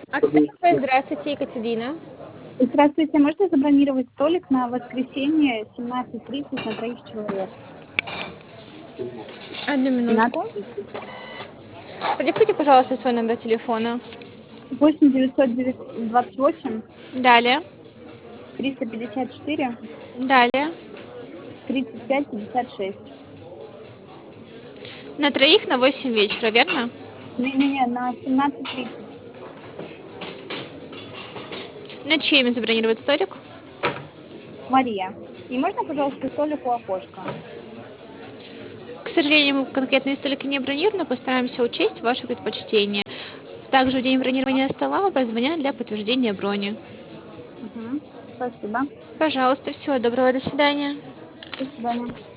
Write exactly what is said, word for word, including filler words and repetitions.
Оксана, здравствуйте, Екатерина. Здравствуйте, можно забронировать столик на воскресенье семнадцать тридцать на троих человек? Одну минутку. семнадцать тридцать. Продиктуйте, пожалуйста, свой номер телефона. восемь девятьсот двадцать восемь Далее. триста пятьдесят четыре Далее. тридцать пять пятьдесят шесть. На троих на восемь вечера, верно? Не-не-не, на семнадцать тридцать. На чье имя забронировать столик? Мария. И можно, пожалуйста, столик у окошка? К сожалению, мы конкретные столики не бронируем, но постараемся учесть ваши предпочтения. Также в день бронирования стола вы прозвонят для подтверждения брони. Угу. Спасибо. Пожалуйста, всего доброго, до свидания. До свидания.